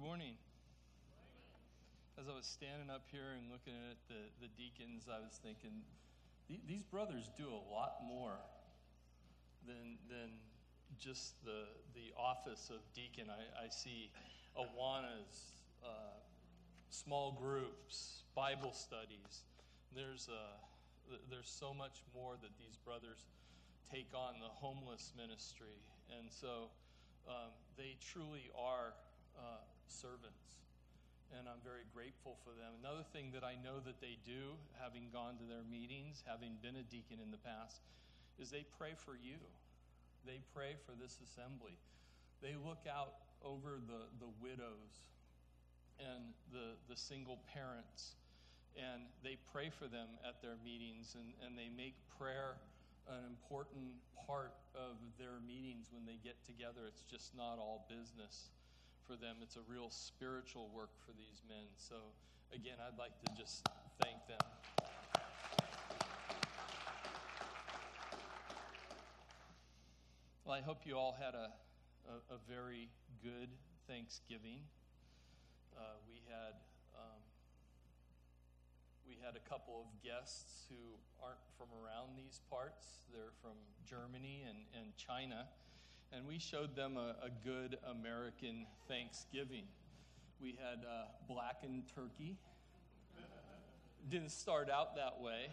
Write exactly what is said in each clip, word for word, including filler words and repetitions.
Good morning. As I was standing up here and looking at the, the deacons, I was thinking, these brothers do a lot more than than just the the office of deacon. I, I see Awanas, uh, small groups, Bible studies. There's a, there's so much more that these brothers take on, the homeless ministry. And so um, they truly are uh, servants. And I'm very grateful for them. Another thing that I know that they do, having gone to their meetings, having been a deacon in the past, is they pray for you. They pray for this assembly. They look out over the, the widows and the, the single parents, and they pray for them at their meetings, and, and they make prayer an important part of their meetings when they get together. It's just not all business for them. It's a real spiritual work for these men. So again, I'd like to just thank them. Well, I hope you all had a, a, a very good Thanksgiving. Uh, we had um, we had a couple of guests who aren't from around these parts. They're from Germany and, and China. And we showed them a, a good American Thanksgiving. We had uh, blackened turkey. Didn't start out that way,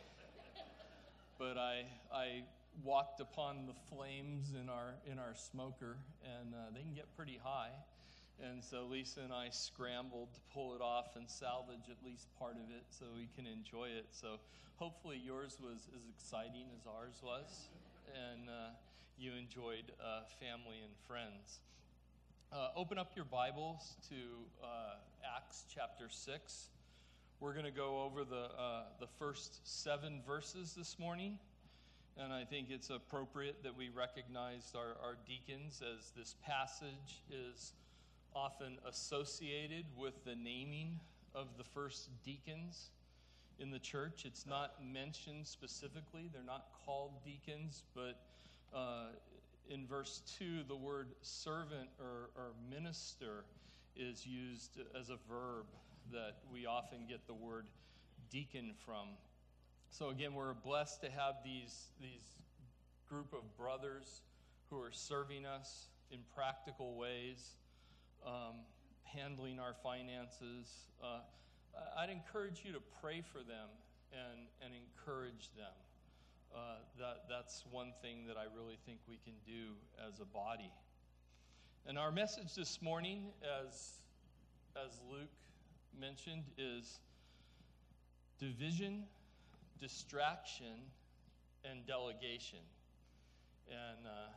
but I I walked upon the flames in our in our smoker, and uh, they can get pretty high. And so Lisa and I scrambled to pull it off and salvage at least part of it so we can enjoy it. So hopefully yours was as exciting as ours was, and uh, you enjoyed uh, family and friends. Uh, open up your Bibles to uh, Acts chapter six. We're going to go over the uh, the first seven verses this morning, and I think it's appropriate that we recognize our, our deacons, as this passage is often associated with the naming of the first deacons in the church. It's not mentioned specifically. They're not called deacons, but uh, in verse two, the word servant or, or minister is used as a verb that we often get the word deacon from. So again, we're blessed to have these, these group of brothers who are serving us in practical ways, um, handling our finances. Uh, I'd encourage you to pray for them and, and encourage them. Uh, that that's one thing that I really think we can do as a body. And our message this morning, as as Luke mentioned, is division, distraction, and delegation. And uh,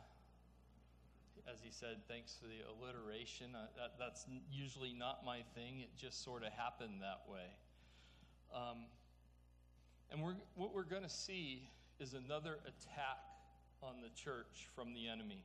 as he said, thanks for the alliteration. Uh, that, that's usually not my thing. It just sort of happened that way. Um, and we're, what we're going to see is another attack on the church from the enemy.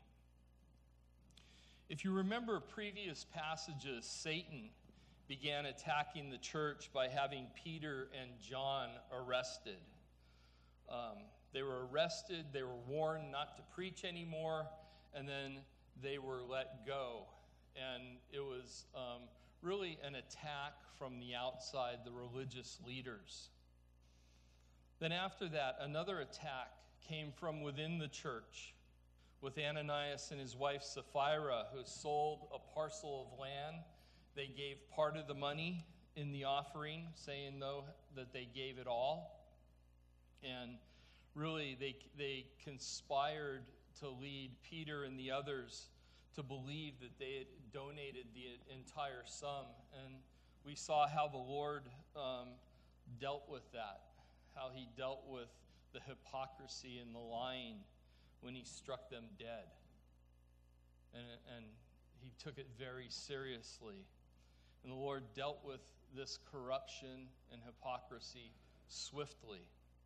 If you remember previous passages, Satan began attacking the church by having Peter and John arrested. Um, they were arrested, they were warned not to preach anymore, and then they were let go. And it was um, really an attack from the outside, the religious leaders. Then after that, another attack came from within the church with Ananias and his wife Sapphira, who sold a parcel of land. They gave part of the money in the offering, saying, though, that they gave it all. And really, they they conspired to lead Peter and the others to believe that they had donated the entire sum. And we saw how the Lord um, dealt with that. How he dealt with the hypocrisy and the lying when he struck them dead. And, and he took it very seriously. And the Lord dealt with this corruption and hypocrisy swiftly.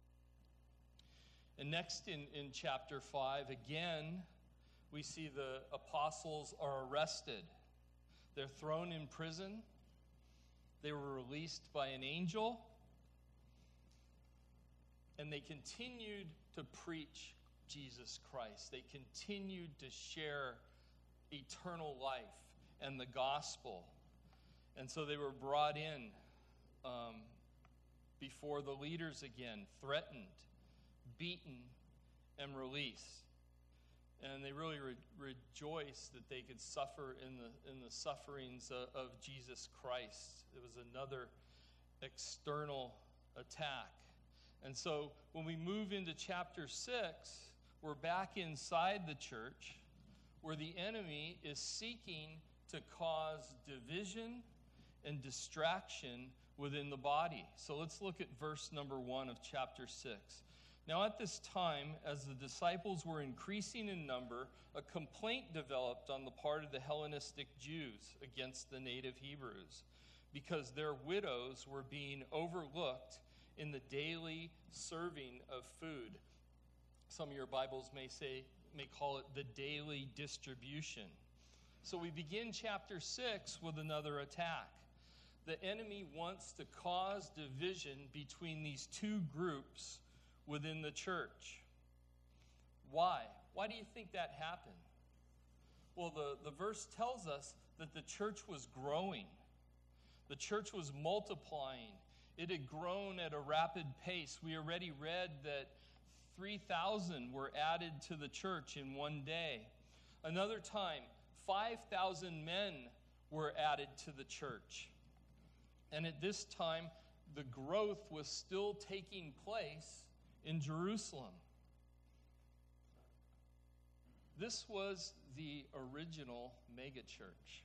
And next in, in chapter five, again, we see the apostles are arrested. They're thrown in prison. They were released by an angel. And they continued to preach Jesus Christ. They continued to share eternal life and the gospel. And so they were brought in um, before the leaders again, threatened, beaten, and released. And they really re- rejoiced that they could suffer in the in the sufferings of, of Jesus Christ. It was another external attack. And so when we move into chapter six, we're back inside the church where the enemy is seeking to cause division and distraction within the body. So let's look at verse number one of chapter six. Now at this time, as the disciples were increasing in number, a complaint developed on the part of the Hellenistic Jews against the native Hebrews, because their widows were being overlooked in the daily serving of food. Some of your Bibles may say, may call it the daily distribution. So we begin chapter six with another attack. The enemy wants to cause division between these two groups within the church. Why? Why do you think that happened? Well, the, the verse tells us that the church was growing. The church was multiplying. It had grown at a rapid pace. We already read that three thousand were added to the church in one day. Another time, five thousand men were added to the church. And at this time, the growth was still taking place in Jerusalem. This was the original megachurch.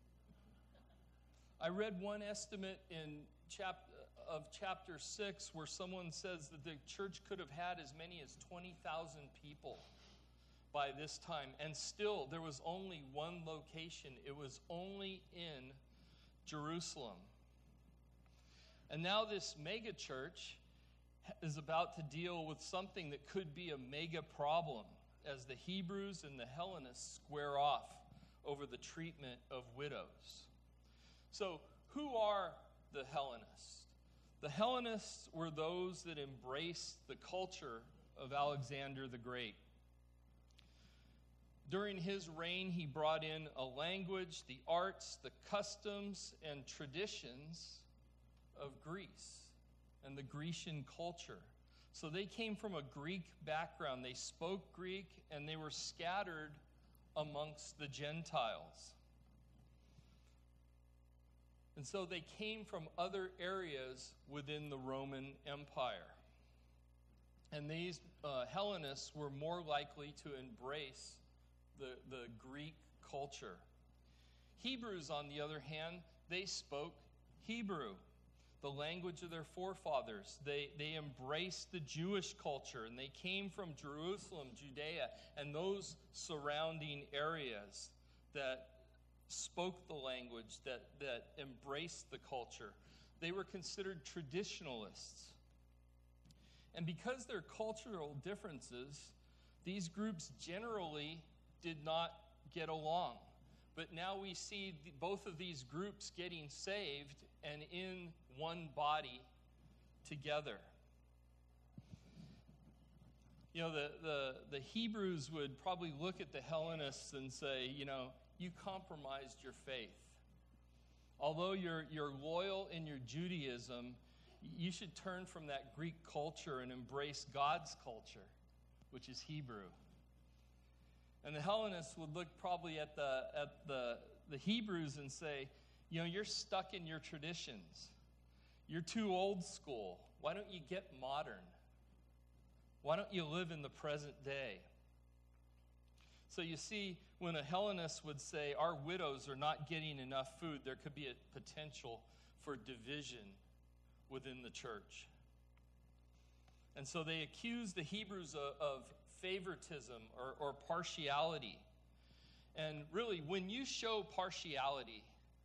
I read one estimate in chap- of chapter six where someone says that the church could have had as many as twenty thousand people by this time. And still, there was only one location. It was only in Jerusalem. And now this megachurch is about to deal with something that could be a mega problem as the Hebrews and the Hellenists square off over the treatment of widows. So, who are the Hellenists? The Hellenists were those that embraced the culture of Alexander the Great. During his reign, he brought in a language, the arts, the customs, and traditions of Greece and the Grecian culture. So they came from a Greek background. They spoke Greek, and they were scattered amongst the Gentiles. And so they came from other areas within the Roman Empire. And these uh, Hellenists were more likely to embrace the, the Greek culture. Hebrews, on the other hand, they spoke Hebrew, the language of their forefathers. They, they embraced the Jewish culture, and they came from Jerusalem, Judea, and those surrounding areas that spoke the language, that, that embraced the culture. They were considered traditionalists. And because there are cultural differences, these groups generally did not get along. But now we see the, both of these groups getting saved and in one body together. You know, the, the, the Hebrews would probably look at the Hellenists and say, you know, you compromised your faith. Although you're, you're loyal in your Judaism, you should turn from that Greek culture and embrace God's culture, which is Hebrew. And the Hellenists would look probably at the at the, the Hebrews and say, you know, you're stuck in your traditions. You're too old school. Why don't you get modern? Why don't you live in the present day? So you see, when a Hellenist would say, our widows are not getting enough food, there could be a potential for division within the church. And so they accused the Hebrews of, of favoritism or, or partiality. And really, when you show partiality,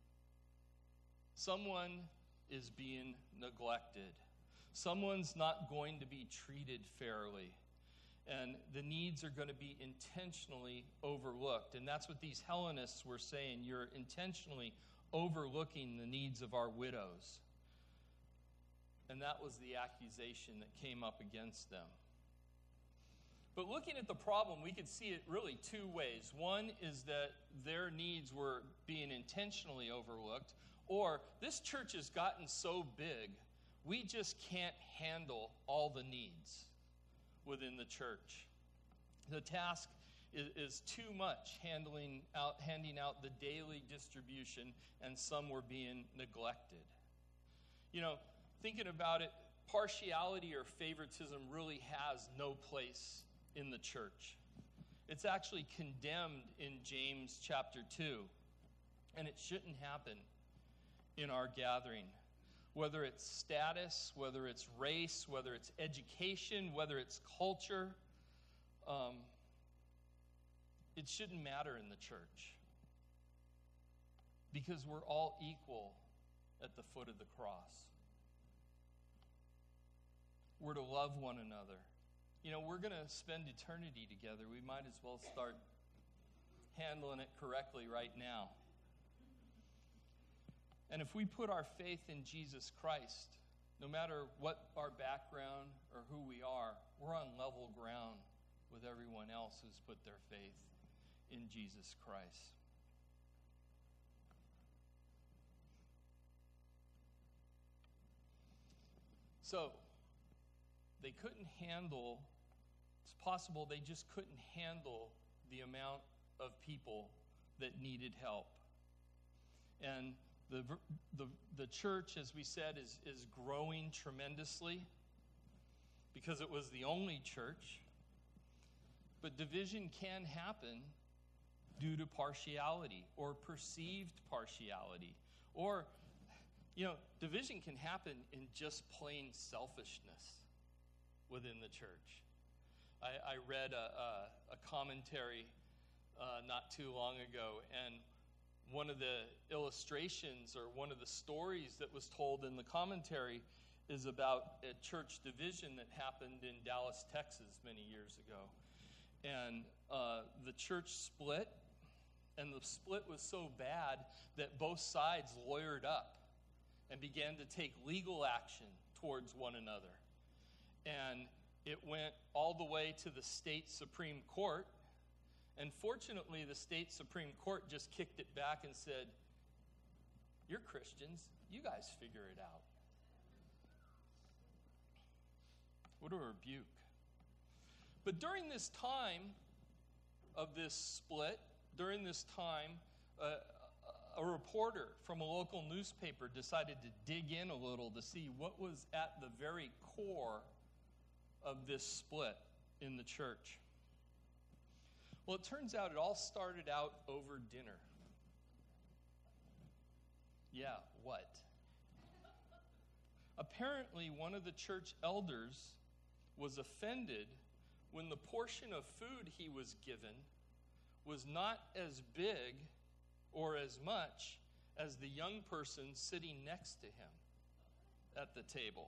someone is being neglected. Someone's not going to be treated fairly. And the needs are going to be intentionally overlooked. And that's what these Hellenists were saying. You're intentionally overlooking the needs of our widows. And that was the accusation that came up against them. But looking at the problem, we could see it really two ways. One is that their needs were being intentionally overlooked, Or this church has gotten so big, we just can't handle all the needs within the church. The task is, is too much handling out, handing out the daily distribution, and some were being neglected. You know, thinking about it, partiality or favoritism really has no place in the church. It's actually condemned in James chapter two, and it shouldn't happen in our gathering. Whether it's status, whether it's race, whether it's education, whether it's culture, um, it shouldn't matter in the church, because we're all equal at the foot of the cross. We're to love one another. You know, we're going to spend eternity together. We might as well start handling it correctly right now. And if we put our faith in Jesus Christ, no matter what our background or who we are, we're on level ground with everyone else who's put their faith in Jesus Christ. So, they couldn't handle, it's possible they just couldn't handle the amount of people that needed help. And the the, the church, as we said, is, is growing tremendously because it was the only church. But division can happen due to partiality or perceived partiality. Or, you know, division can happen in just plain selfishness within the church. I, I read a, a, a commentary uh, not too long ago, and one of the illustrations or one of the stories that was told in the commentary is about a church division that happened in Dallas, Texas many years ago. And uh, the church split, and the split was so bad that both sides lawyered up and began to take legal action towards one another. And it went all the way to the state Supreme Court. And fortunately, the state Supreme Court just kicked it back and said, "You're Christians, you guys figure it out." What a rebuke. But during this time of this split, during this time, uh, a reporter from a local newspaper decided to dig in a little to see what was at the very core of this split in the church. Well, it turns out it all started out over dinner. Yeah, what? Apparently, one of the church elders was offended when the portion of food he was given was not as big or as much as the young person sitting next to him at the table.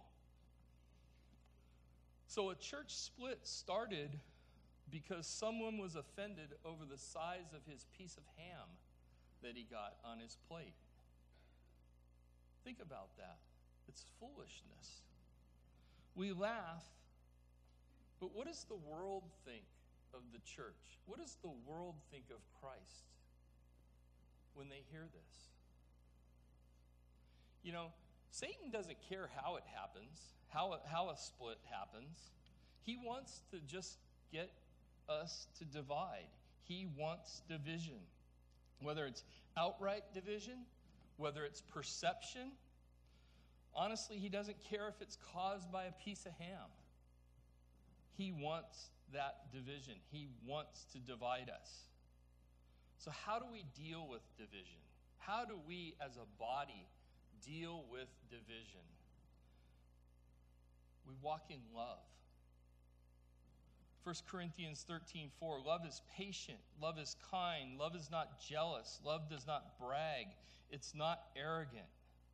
So a church split started because someone was offended over the size of his piece of ham that he got on his plate. Think about that. It's foolishness. We laugh, but what does the world think of the church? What does the world think of Christ when they hear this? You know, Satan doesn't care how it happens, how, how a split happens. He wants to just get us to divide. He wants division. Whether it's outright division, whether it's perception. Honestly, he doesn't care if it's caused by a piece of ham. He wants that division. He wants to divide us. So how do we deal with division? How do we as a body deal with division? We walk in love. First Corinthians thirteen four, love is patient, love is kind, love is not jealous, love does not brag, it's not arrogant.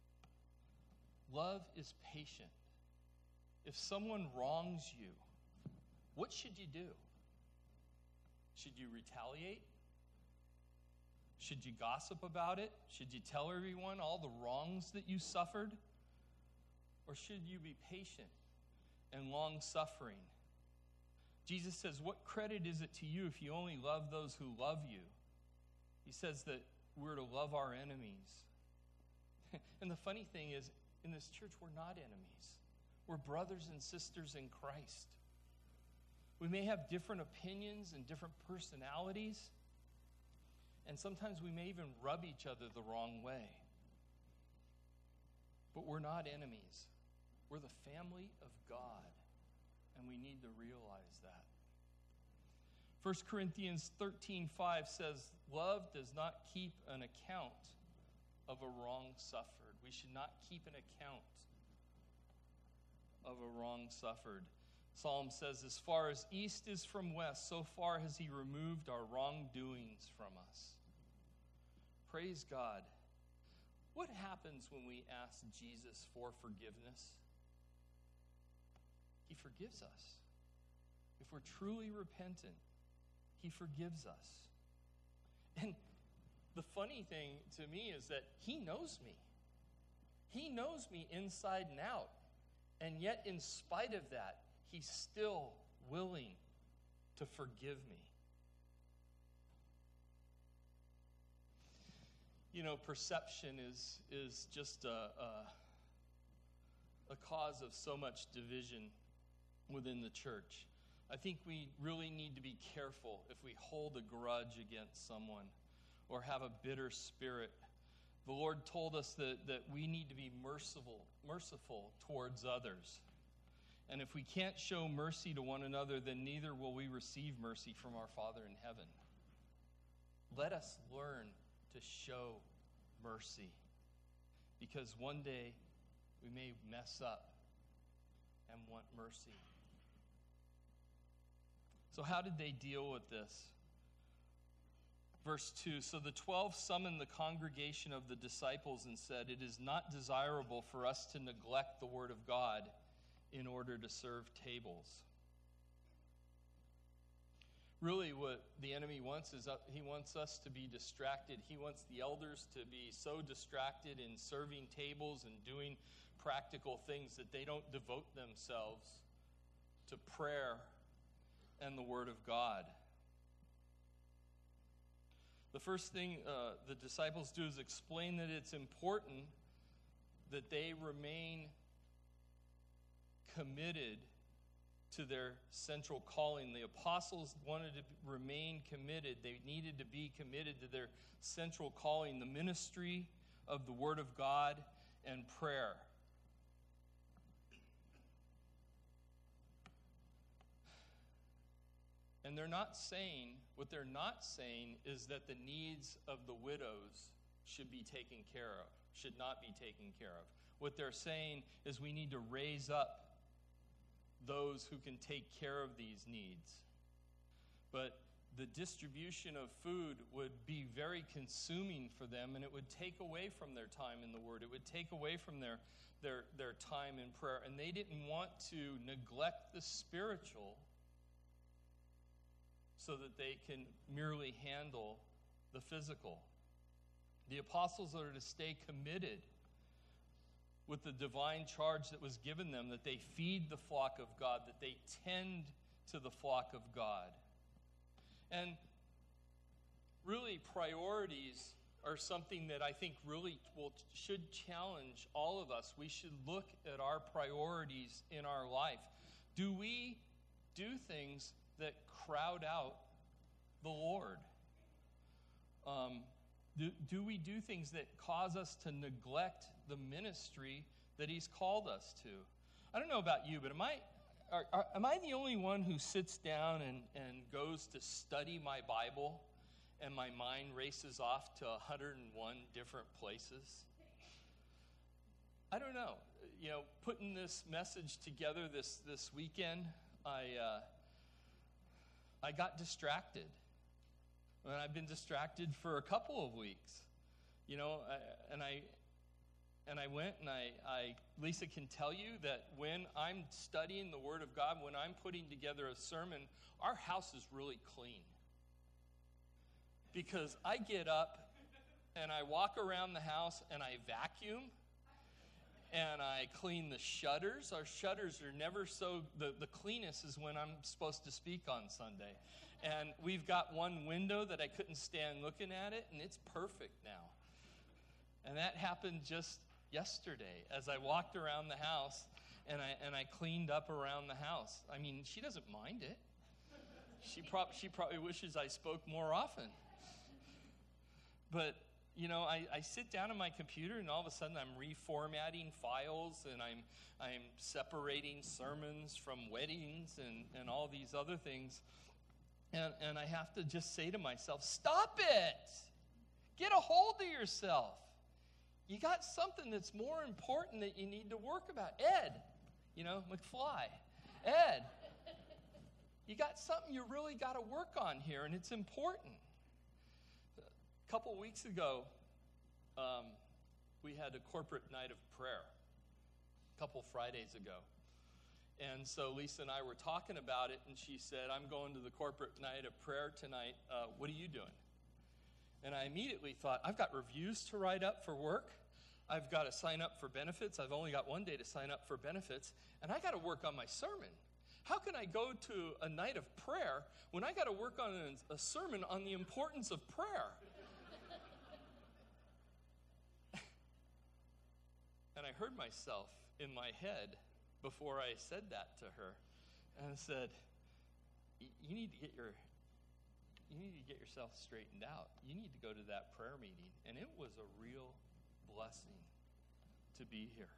Love is patient. If someone wrongs you, what should you do? Should you retaliate? Should you gossip about it? Should you tell everyone all the wrongs that you suffered? Or should you be patient and long-suffering? Jesus says, what credit is it to you if you only love those who love you? He says that we're to love our enemies. And the funny thing is, in this church, we're not enemies. We're brothers and sisters in Christ. We may have different opinions and different personalities, and sometimes we may even rub each other the wrong way. But we're not enemies. We're the family of God, and we need to realize that. First Corinthians thirteen five says, love does not keep an account of a wrong suffered. We should not keep an account of a wrong suffered. Psalm says, as far as east is from west, so far has he removed our wrongdoings from us. Praise God. What happens when we ask Jesus for forgiveness? He forgives us. If we're truly repentant, he forgives us. And the funny thing to me is that he knows me. He knows me inside and out. And yet, in spite of that, he's still willing to forgive me. You know, perception is, is just a, a, a cause of so much division within the church. I think we really need to be careful if we hold a grudge against someone or have a bitter spirit. The Lord told us that, that we need to be merciful, merciful towards others. And if we can't show mercy to one another, then neither will we receive mercy from our Father in heaven. Let us learn to show mercy, because one day we may mess up and want mercy. So how did they deal with this? Verse two, so the twelve summoned the congregation of the disciples and said, it is not desirable for us to neglect the word of God in order to serve tables. Really, what the enemy wants is uh, he wants us to be distracted. He wants the elders to be so distracted in serving tables and doing practical things that they don't devote themselves to prayer and the Word of God. The first thing uh, the disciples do is explain that it's important that they remain committed to their central calling. The apostles wanted to remain committed. They needed to be committed to their central calling, the ministry of the Word of God and prayer. And they're not saying, what they're not saying is that the needs of the widows should be taken care of, should not be taken care of. What they're saying is we need to raise up those who can take care of these needs. But the distribution of food would be very consuming for them, and it would take away from their time in the Word. It would take away from their, their, their time in prayer. And they didn't want to neglect the spiritual so that they can merely handle the physical. The apostles are to stay committed with the divine charge that was given them, that they feed the flock of God, that they tend to the flock of God. And really, priorities are something that I think really will, should challenge all of us. We should look at our priorities in our life. Do we do things that crowd out the Lord? Um, do, do we do things that cause us to neglect the ministry that He's called us to? I don't know about you, but am I are, are, am I the only one who sits down and, and goes to study my Bible and my mind races off to one hundred one different places? I don't know. You know, putting this message together this, this weekend, I uh, I got distracted. And I've been distracted for a couple of weeks. You know, I, and I and I went and I, I, Lisa can tell you that when I'm studying the Word of God, when I'm putting together a sermon, our house is really clean. Because I get up and I walk around the house and I vacuum and I clean the shutters. Our shutters are never so, the, the cleanest is when I'm supposed to speak on Sunday. And we've got one window that I couldn't stand looking at it, and it's perfect now. And that happened just yesterday as I walked around the house and I and I cleaned up around the house. I mean, she doesn't mind it. She, prob- she probably wishes I spoke more often. But, you know, I, I sit down on my computer and all of a sudden I'm reformatting files and I'm I'm separating sermons from weddings and, and all these other things. And, and I have to just say to myself, stop it! Get a hold of yourself. You got something that's more important that you need to work about. Ed, you know, McFly. Ed, you got something you really got to work on here, and it's important. A couple weeks ago, um, we had a corporate night of prayer, a couple Fridays ago. And so Lisa and I were talking about it, and she said, I'm going to the corporate night of prayer tonight. Uh, what are you doing? And I immediately thought, I've got reviews to write up for work. I've got to sign up for benefits. I've only got one day to sign up for benefits. And I got to work on my sermon. How can I go to a night of prayer when I got to work on a, a sermon on the importance of prayer? And I heard myself in my head before I said that to her. And I said, you need to get your you need to get yourself straightened out. You need to go to that prayer meeting. And it was a real blessing to be here.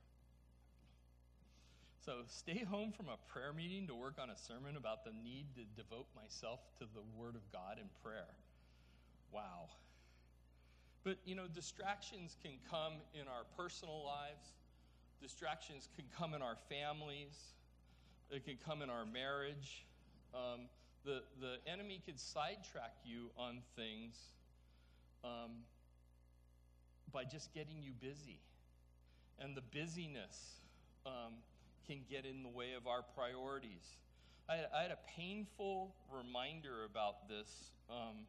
So stay home from a prayer meeting to work on a sermon about the need to devote myself to the Word of God in prayer. Wow. But, you know, distractions can come in our personal lives. Distractions can come in our families. It can come in our marriage. Um, the, the enemy can sidetrack you on things um, by just getting you busy. And the busyness um, can get in the way of our priorities. I had, I had a painful reminder about this um,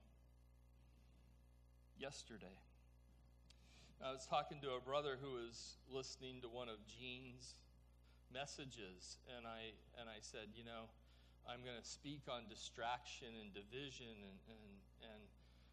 yesterday. I was talking to a brother who was listening to one of Gene's messages, and I and I said, you know, I'm going to speak on distraction and division, and, and and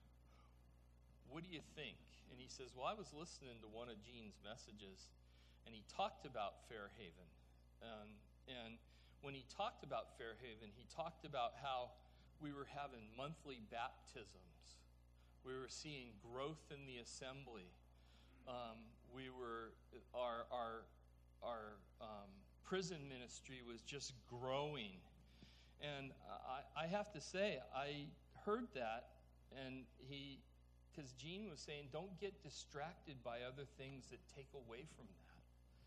what do you think? And he says, well, I was listening to one of Gene's messages, and he talked about Fairhaven. Um, and when he talked about Fairhaven, he talked about how we were having monthly baptisms. We were seeing growth in the assembly. Um, we were our our our um, prison ministry was just growing, and I, I have to say I heard that, and he because Gene was saying don't get distracted by other things that take away from that.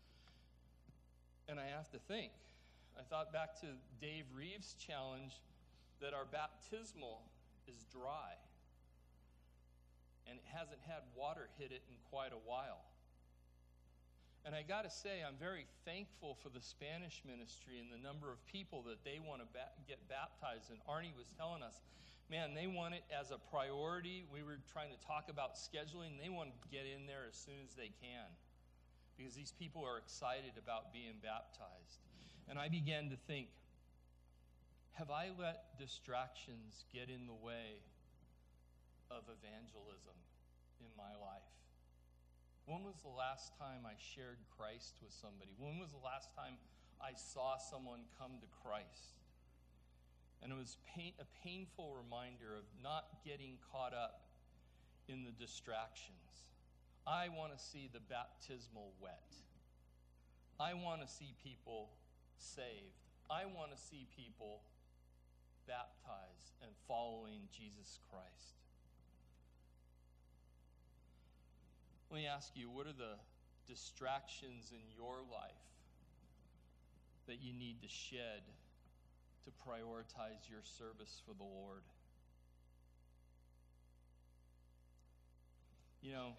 And I have to think. I thought back to Dave Reeves' challenge that our baptismal is dry. And it hasn't had water hit it in quite a while. And I got to say, I'm very thankful for the Spanish ministry and the number of people that they want to ba- get baptized. And Arnie was telling us, man, they want it as a priority. We were trying to talk about scheduling. They want to get in there as soon as they can because these people are excited about being baptized. And I began to think, have I let distractions get in the way of evangelism in my life? When was the last time I shared Christ with somebody? When was the last time I saw someone come to Christ? And it was pain, a painful reminder of not getting caught up in the distractions. I want to see the baptismal wet. I want to see people saved. I want to see people baptized and following Jesus Christ. Let me ask you, what are the distractions in your life that you need to shed to prioritize your service for the Lord? You know,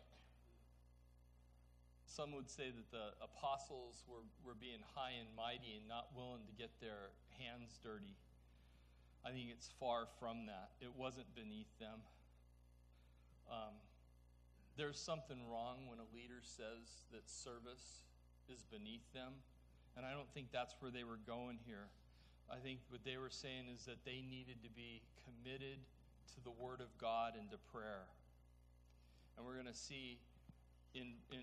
some would say that the apostles were, were being high and mighty and not willing to get their hands dirty. I think it's far from that. It wasn't beneath them. Um, There's something wrong when a leader says that service is beneath them. And I don't think that's where they were going here. I think what they were saying is that they needed to be committed to the Word of God and to prayer. And we're going to see in, in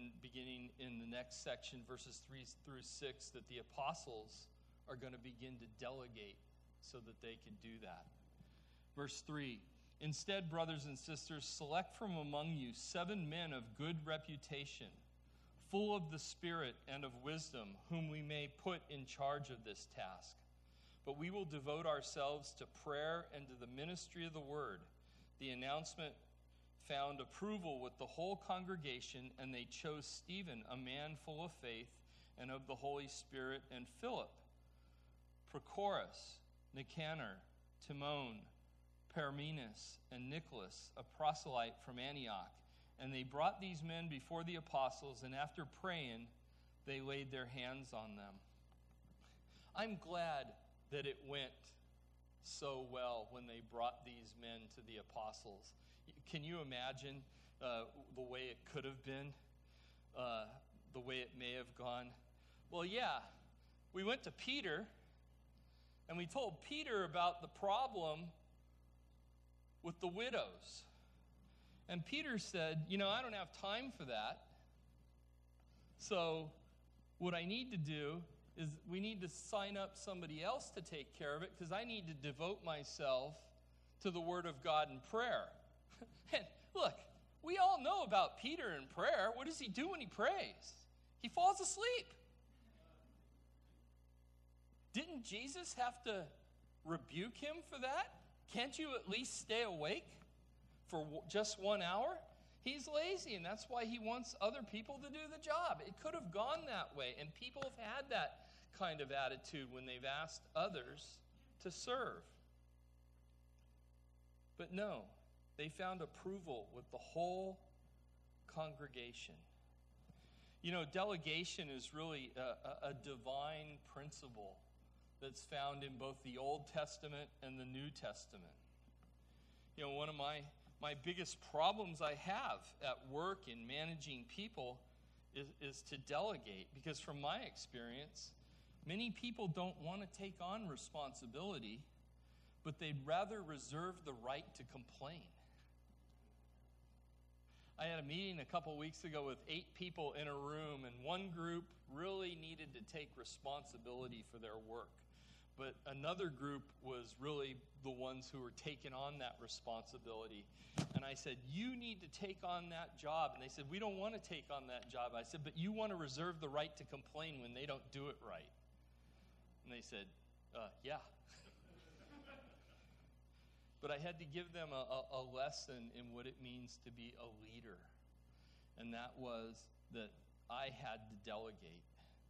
next section, verses three through six, that the apostles are going to begin to delegate so that they can do that. Verse three, instead, brothers and sisters, select from among you seven men of good reputation, full of the Spirit and of wisdom, whom we may put in charge of this task. But we will devote ourselves to prayer and to the ministry of the word. The announcement found approval with the whole congregation, and they chose Stephen, a man full of faith and of the Holy Spirit, and Philip, Prochorus, Nicanor, Timon, Parmenas, and Nicholas, a proselyte from Antioch. And they brought these men before the apostles, and after praying, they laid their hands on them. I'm glad that it went so well when they brought these men to the apostles. Can you imagine uh, the way it could have been, uh, the way it may have gone? Well, yeah, we went to Peter, and we told Peter about the problem with the widows. And Peter said, you know, I don't have time for that. So what I need to do is we need to sign up somebody else to take care of it, because I need to devote myself to the Word of God and prayer. And look, we all know about Peter and prayer. What does he do when he prays? He falls asleep. Didn't Jesus have to rebuke him for that? Can't you at least stay awake for just one hour? He's lazy, and that's why he wants other people to do the job. It could have gone that way, and people have had that kind of attitude when they've asked others to serve. But no, they found approval with the whole congregation. You know, delegation is really a, a, a divine principle that's found in both the Old Testament and the New Testament. You know, one of my, my biggest problems I have at work in managing people is, is to delegate, because from my experience, many people don't want to take on responsibility, but they'd rather reserve the right to complain. I had a meeting a couple weeks ago with eight people in a room, and one group really needed to take responsibility for their work. But another group was really the ones who were taking on that responsibility. And I said, you need to take on that job. And they said, we don't want to take on that job. I said, but you want to reserve the right to complain when they don't do it right. And they said, uh, yeah. But I had to give them a, a, a lesson in what it means to be a leader. And that was that I had to delegate.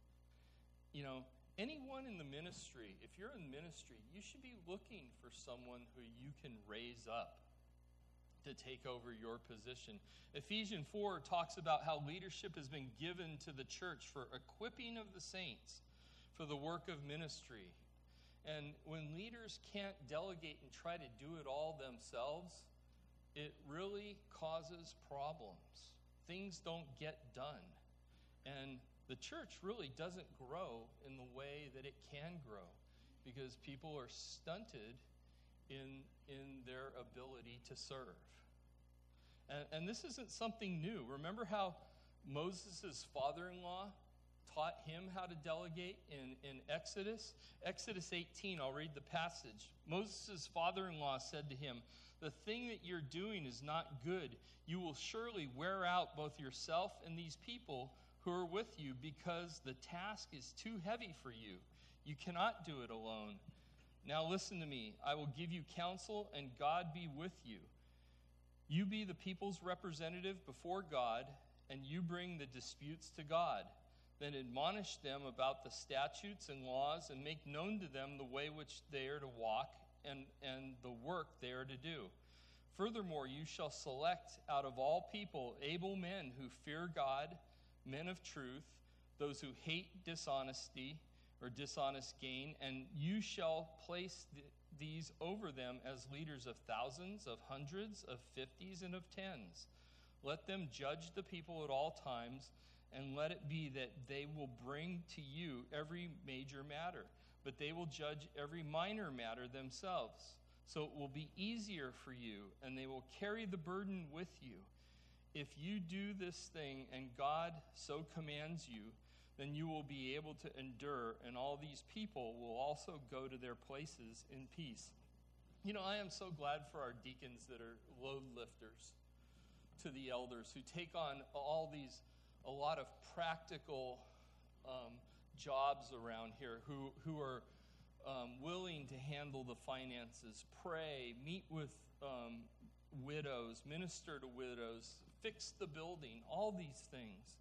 You know, anyone in the ministry, if you're in ministry, you should be looking for someone who you can raise up to take over your position. Ephesians four talks about how leadership has been given to the church for equipping of the saints for the work of ministry. And when leaders can't delegate and try to do it all themselves, it really causes problems. Things don't get done. And the church really doesn't grow in the way that it can grow, because people are stunted in, in their ability to serve. And, and this isn't something new. Remember how Moses' father-in-law taught him how to delegate in, in Exodus? Exodus eighteen, I'll read the passage. Moses' father-in-law said to him, the thing that you're doing is not good. You will surely wear out both yourself and these people who are with you, because the task is too heavy for you. You cannot do it alone. Now listen to me. I will give you counsel, and God be with you. You be the people's representative before God, and you bring the disputes to God. Then admonish them about the statutes and laws, and make known to them the way which they are to walk, and, and the work they are to do. Furthermore, you shall select out of all people able men who fear God, men of truth, those who hate dishonesty or dishonest gain, and you shall place th- these over them as leaders of thousands, of hundreds, of fifties, and of tens. Let them judge the people at all times, and let it be that they will bring to you every major matter, but they will judge every minor matter themselves. So it will be easier for you, and they will carry the burden with you. If you do this thing and God so commands you, then you will be able to endure, and all these people will also go to their places in peace. You know, I am so glad for our deacons that are load lifters to the elders who take on all these, a lot of practical um, jobs around here, who, who are um, willing to handle the finances, pray, meet with um, widows, minister to widows, fix the building, all these things.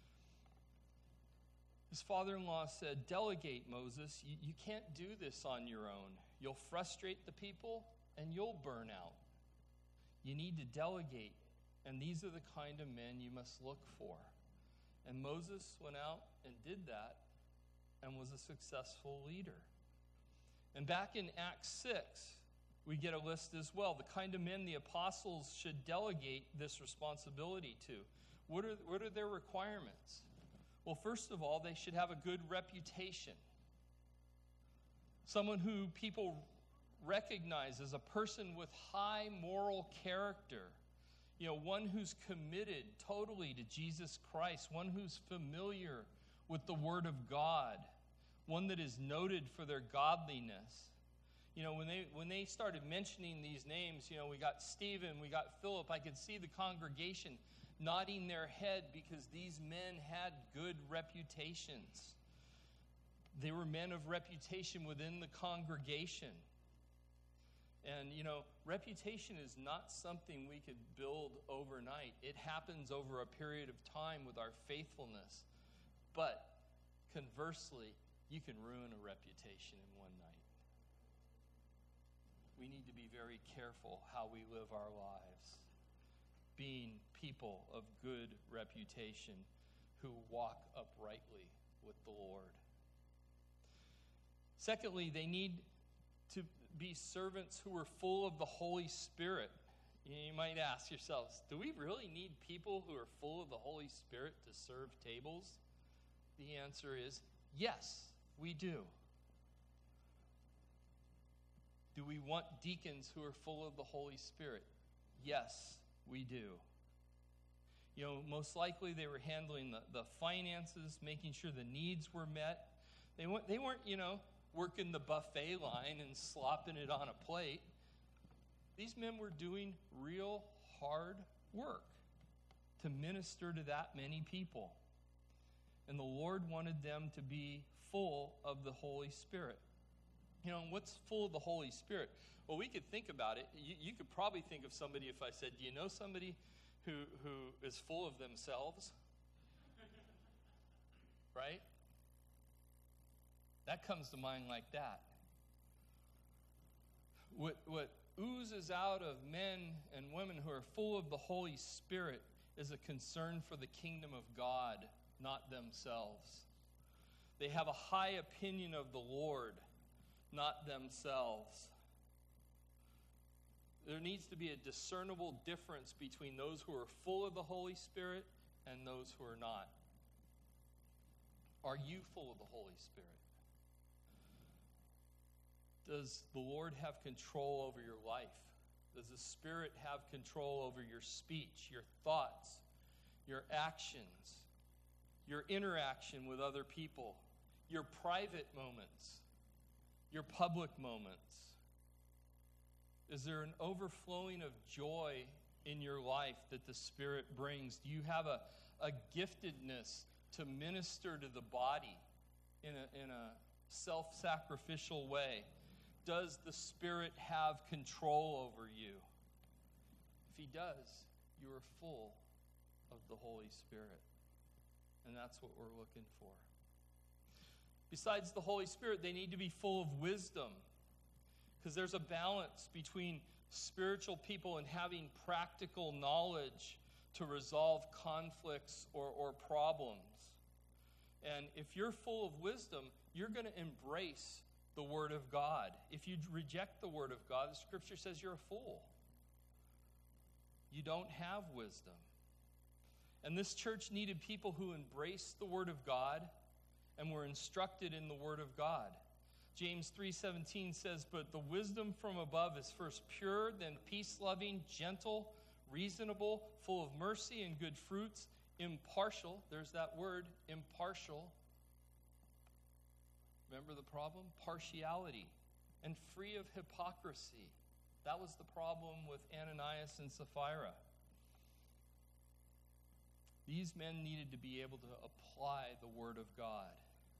His father-in-law said, delegate, Moses. You, you can't do this on your own. You'll frustrate the people and you'll burn out. You need to delegate, and these are the kind of men you must look for. And Moses went out and did that and was a successful leader. And back in Acts six, we get a list as well, the kind of men the apostles should delegate this responsibility to. What are, what are their requirements? Well, first of all, they should have a good reputation. Someone who people recognize as a person with high moral character. You know, one who's committed totally to Jesus Christ, one who's familiar with the Word of God, one that is noted for their godliness. You know, when they when they started mentioning these names, you know, we got Stephen, we got Philip, I could see the congregation nodding their head because these men had good reputations. They were men of reputation within the congregation. And, you know, reputation is not something we could build overnight. It happens over a period of time with our faithfulness. But, conversely, you can ruin a reputation in one night. We need to be very careful how we live our lives, being people of good reputation who walk uprightly with the Lord. Secondly, they need to be servants who are full of the Holy Spirit. You might ask yourselves, do we really need people who are full of the Holy Spirit to serve tables? The answer is yes, we do. Do we want deacons who are full of the Holy Spirit? Yes, we do. You know, most likely they were handling the, the finances, making sure the needs were met. They weren't, they weren't, you know, working the buffet line and slopping it on a plate. These men were doing real hard work to minister to that many people. And the Lord wanted them to be full of the Holy Spirit. You know, what's full of the Holy Spirit? Well, we could think about it. You, you could probably think of somebody if I said, do you know somebody who, who is full of themselves? Right? That comes to mind like that. What, what oozes out of men and women who are full of the Holy Spirit is a concern for the kingdom of God, not themselves. They have a high opinion of the Lord, not themselves. There needs to be a discernible difference between those who are full of the Holy Spirit and those who are not. Are you full of the Holy Spirit? Does the Lord have control over your life? Does the Spirit have control over your speech, your thoughts, your actions, your interaction with other people, your private moments, your public moments? Is there an overflowing of joy in your life that the Spirit brings? Do you have a, a giftedness to minister to the body in a, in a self-sacrificial way? Does the Spirit have control over you? If He does, you are full of the Holy Spirit. And that's what we're looking for. Besides the Holy Spirit, they need to be full of wisdom. Because there's a balance between spiritual people and having practical knowledge to resolve conflicts or, or problems. And if you're full of wisdom, you're going to embrace the Word of God. If you reject the Word of God, the Scripture says you're a fool. You don't have wisdom. And this church needed people who embraced the Word of God and were instructed in the Word of God. James three seventeen says, "But the wisdom from above is first pure, then peace-loving, gentle, reasonable, full of mercy and good fruits, impartial. There's that word, impartial. Remember the problem? Partiality. And free of hypocrisy. That was the problem with Ananias and Sapphira. These men needed to be able to apply the word of God.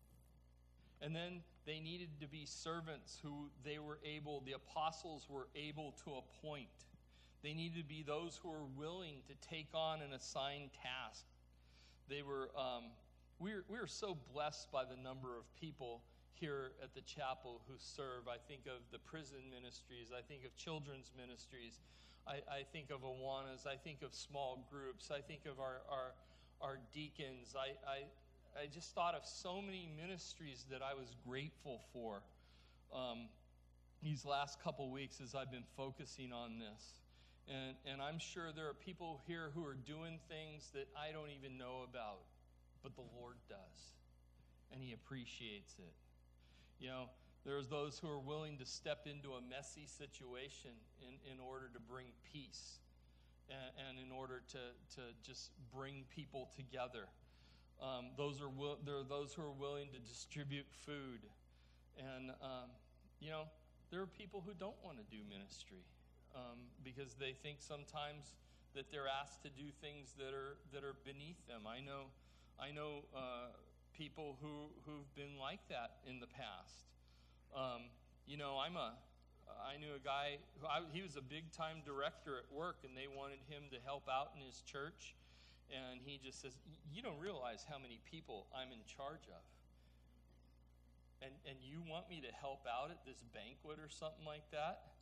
And then they needed to be servants who they were able, the apostles were able to appoint. They needed to be those who were willing to take on an assigned task. They were, um, we were, we were so blessed by the number of people here at the chapel who serve. I think of the prison ministries. I think of children's ministries. I, I think of Awanas. I think of small groups. I think of our our, our deacons. I, I I just thought of so many ministries that I was grateful for um, these last couple weeks as I've been focusing on this. And, and I'm sure there are people here who are doing things that I don't even know about, but the Lord does, and He appreciates it. You know, there's those who are willing to step into a messy situation in, in order to bring peace and, and in order to, to just bring people together. Um, those are will, there are those who are willing to distribute food. And, um, you know, there are people who don't want to do ministry um, because they think sometimes that they're asked to do things that are that are beneath them. I know, I know uh, people who, who've been like that in the past. Um, you know, I'm a, I knew a guy, who I, he was a big-time director at work, and they wanted him to help out in his church. And he just says, you don't realize how many people I'm in charge of. And and you want me to help out at this banquet or something like that?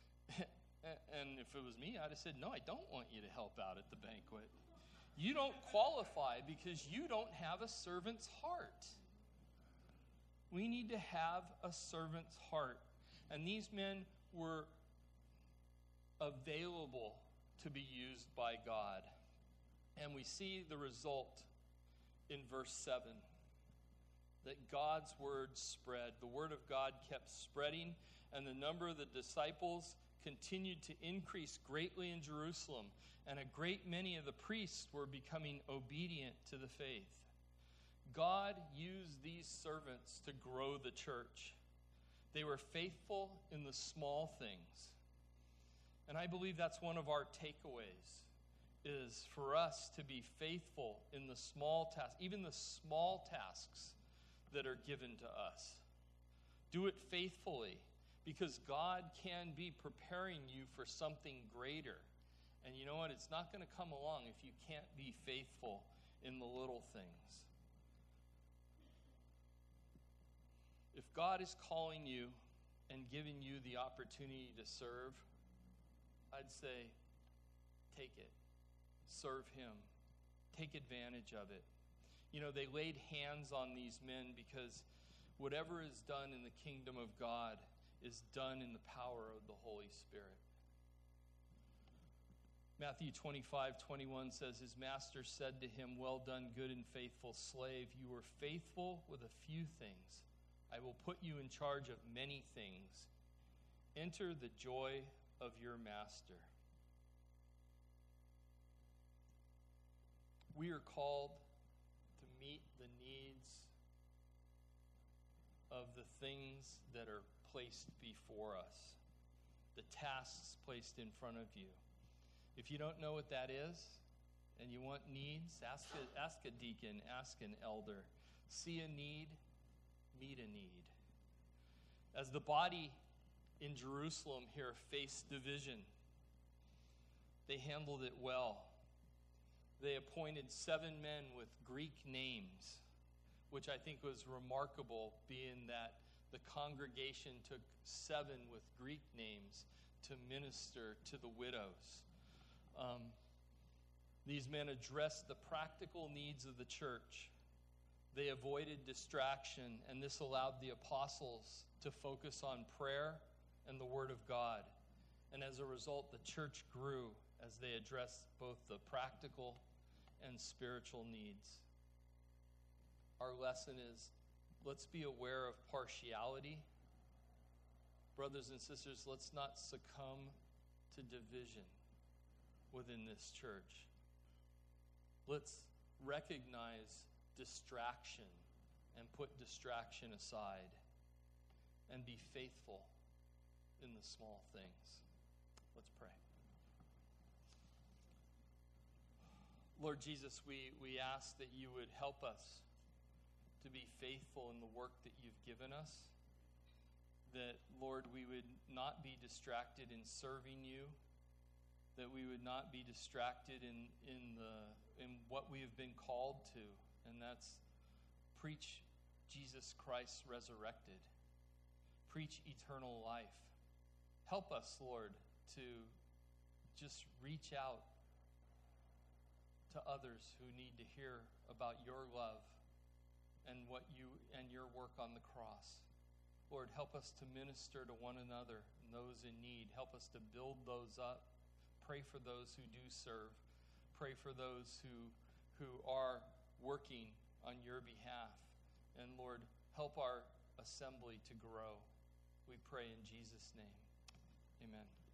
And if it was me, I'd have said, no, I don't want you to help out at the banquet. You don't qualify because you don't have a servant's heart. We need to have a servant's heart. And these men were available to be used by God. And we see the result in verse seven. That God's word spread. The word of God kept spreading, and the number of the disciples continued to increase greatly in Jerusalem. And a great many of the priests were becoming obedient to the faith. God used these servants to grow the church. They were faithful in the small things. And I believe that's one of our takeaways, is for us to be faithful in the small tasks, even the small tasks that are given to us. Do it faithfully, because God can be preparing you for something greater. And you know what? It's not going to come along if you can't be faithful in the little things. If God is calling you and giving you the opportunity to serve, I'd say, take it. Serve Him. Take advantage of it. You know, they laid hands on these men because whatever is done in the kingdom of God is done in the power of the Holy Spirit. Matthew twenty-five twenty-one says, his master said to him, well done, good and faithful slave. You were faithful with a few things. I will put you in charge of many things. Enter the joy of your master. We are called to meet the needs of the things that are placed before us, the tasks placed in front of you. If you don't know what that is and you want needs, ask a, ask a deacon, ask an elder. See a need, meet a need. As the body in Jerusalem here faced division, they handled it well. They appointed seven men with Greek names, which I think was remarkable, being that the congregation took seven with Greek names to minister to the widows. Um, these men addressed the practical needs of the church. They avoided distraction, and this allowed the apostles to focus on prayer and the Word of God. And as a result, the church grew as they addressed both the practical and spiritual needs. Our lesson is, let's be aware of partiality. Brothers and sisters, let's not succumb to division. within this church. Let's recognize distraction and put distraction aside and be faithful in the small things. Let's pray. Lord Jesus, we, we ask that you would help us to be faithful in the work that you've given us. That, Lord, we would not be distracted in serving you. That we would not be distracted in, in, the, in what we have been called to. And that's preach Jesus Christ resurrected. Preach eternal life. Help us, Lord, to just reach out to others who need to hear about your love and what you and your work on the cross. Lord, help us to minister to one another and those in need. Help us to build those up. Pray for those who do serve. Pray for those who who are working on your behalf. And Lord, help our assembly to grow. We pray in Jesus' name. Amen.